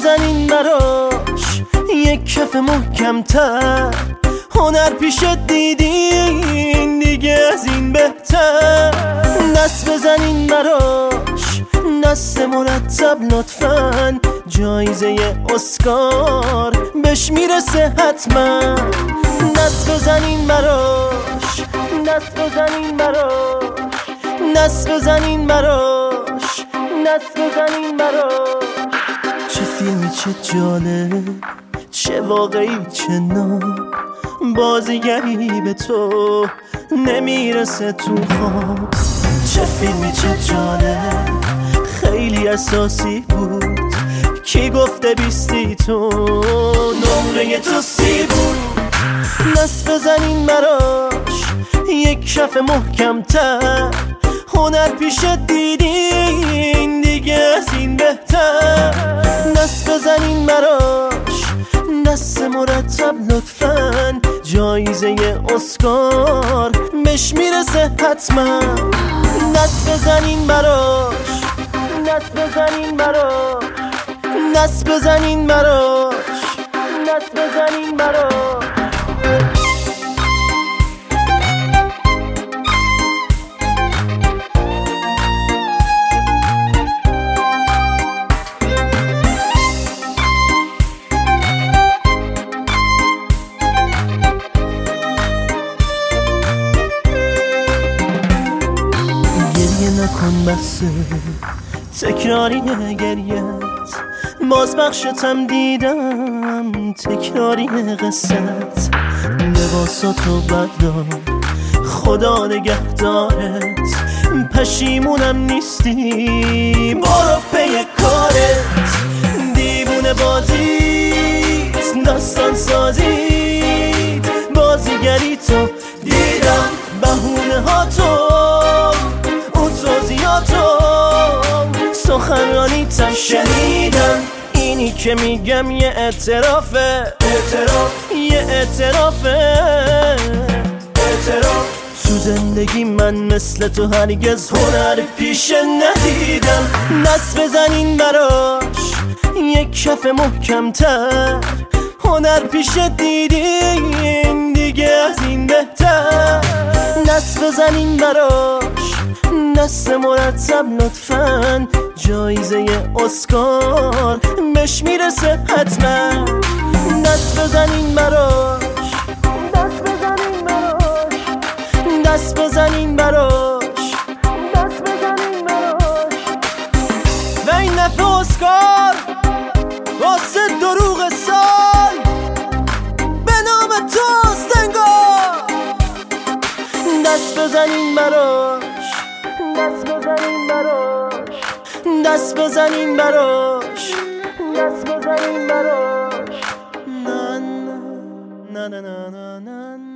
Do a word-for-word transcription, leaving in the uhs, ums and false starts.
بزنین براش یک کف محکمتر، هنر پیشت دیدین دیگه از این بهتر. دست بزنین براش دست مرتب لطفاً، جایزه اسکار بهش میرسه حتما. دست بزنین براش دست بزنین براش دست بزنین براش دست بزنین براش. چه فیلمی چه جالب، چه واقعی چه ناب، بازیگری به تو نمیرسه تو خواب. چه فیلمی چه جالب، خیلی اساسی بود، کی گفته بیستی تو نمره تو سی بود. دست بزنین براش یک کف محکمتر، هنر پیشت دیدین دیگه از این بهتر. دست بزنین براش دست مرتب لطفاً، جایزه اسکار بهش میرسه حتما. دست بزنین براش دست بزنین براش دست بزنین براش دست بزنین براش. نکن بسه تکراری گریت، باز بخشتم دیدم تکراری قصت. لباساتو بردار خدا نگهدارت، پشیمونم نیستی برو پی کارت. دیوونه بازیت داستان سازیت، بازیگری تو دیدم بهونه ها تو سخنرانیتم شنیدم. اینی که میگم یه اعترافه اعتراف یه اعترافه اعتراف. تو زندگی من مثل تو هرگز هنر پیشه ندیدم. دست بزنین براش یک کف محکمتر، هنر پیشه دیدین دیگه از این بهتر. دست بزنین براش دست مرتب لطفاً، جایزه اسکار بهش میرسه حتما. دست بزنین براش دست بزنین براش دست بزنین براش دست بزنین براش. و این دفعه اسکار واسه دروغ سال به نام توست انگار. دست بزنین براش دست بزنین براش دست بزنین براش دست بزنین براش. نه نه نه نه نه نه.